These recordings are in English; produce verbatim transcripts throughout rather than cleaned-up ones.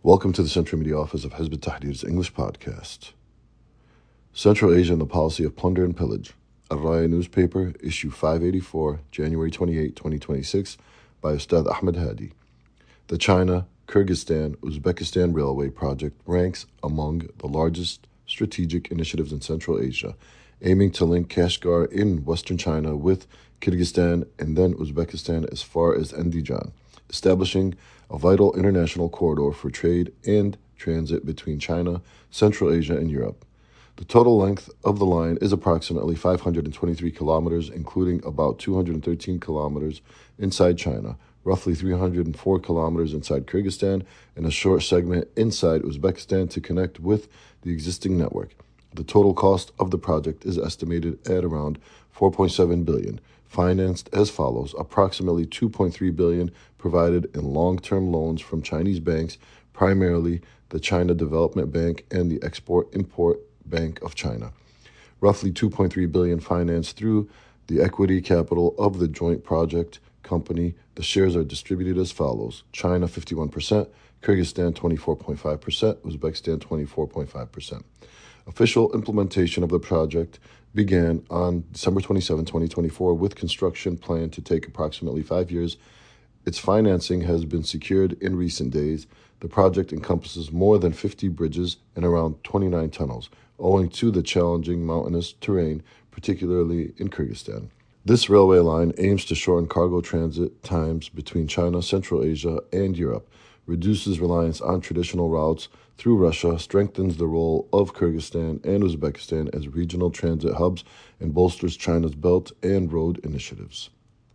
Welcome to the Central Media Office of Hizb ut-Tahrir's English podcast. Central Asia and the Policy of Plunder and Pillage. Al-Raya Newspaper, Issue five eighty-four, January twenty-eighth, twenty twenty-six, by Ustad Ahmed Hadi. The China, Kyrgyzstan, Uzbekistan Railway project ranks among the largest strategic initiatives in Central Asia, aiming to link Kashgar in western China with Kyrgyzstan and then Uzbekistan as far as Andijan, establishing a vital international corridor for trade and transit between China, Central Asia, and Europe. The total length of the line is approximately five hundred twenty-three kilometers, including about two hundred thirteen kilometers inside China, roughly three hundred four kilometers inside Kyrgyzstan, and a short segment inside Uzbekistan to connect with the existing network. The total cost of the project is estimated at around four point seven billion dollars, financed as follows: approximately two point three billion dollars provided in long-term loans from Chinese banks, primarily the China Development Bank and the Export-Import Bank of China. Roughly two point three billion dollars financed through the equity capital of the joint project company. The shares are distributed as follows: China fifty-one percent, Kyrgyzstan twenty-four point five percent, Uzbekistan twenty-four point five percent. Official implementation of the project began on December twenty-seventh, twenty twenty-four, with construction planned to take approximately five years. Its financing has been secured in recent days. The project encompasses more than fifty bridges and around twenty-nine tunnels, owing to the challenging mountainous terrain, particularly in Kyrgyzstan. This railway line aims to shorten cargo transit times between China, Central Asia, and Europe, reduces reliance on traditional routes through Russia, strengthens the role of Kyrgyzstan and Uzbekistan as regional transit hubs, and bolsters China's Belt and Road initiatives.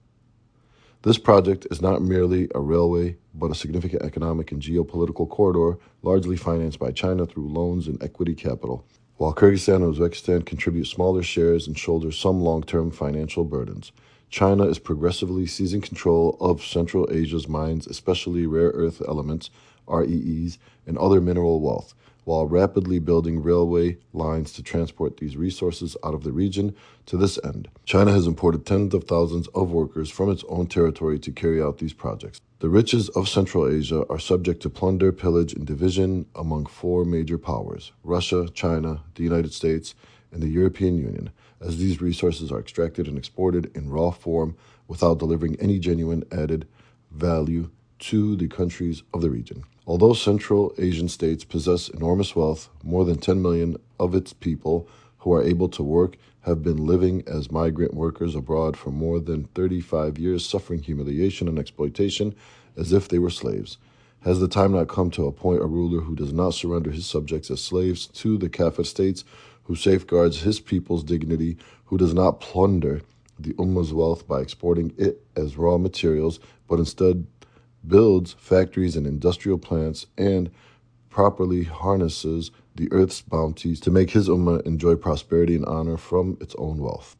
This project is not merely a railway, but a significant economic and geopolitical corridor, largely financed by China through loans and equity capital, while Kyrgyzstan and Uzbekistan contribute smaller shares and shoulder some long-term financial burdens. China is progressively seizing control of Central Asia's mines, especially rare earth elements, R E Es, and other mineral wealth, while rapidly building railway lines to transport these resources out of the region. To this end, China has imported tens of thousands of workers from its own territory to carry out these projects. The riches of Central Asia are subject to plunder, pillage, and division among four major powers: Russia, China, the United States, and the European Union, as these resources are extracted and exported in raw form without delivering any genuine added value to the countries of the region. Although Central Asian states possess enormous wealth, more than ten million of its people who are able to work have been living as migrant workers abroad for more than thirty-five years, suffering humiliation and exploitation as if they were slaves. Has the time not come to appoint a ruler who does not surrender his subjects as slaves to the Kafir states, who safeguards his people's dignity, who does not plunder the Ummah's wealth by exporting it as raw materials, but instead builds factories and industrial plants and properly harnesses the earth's bounties to make his Ummah enjoy prosperity and honor from its own wealth?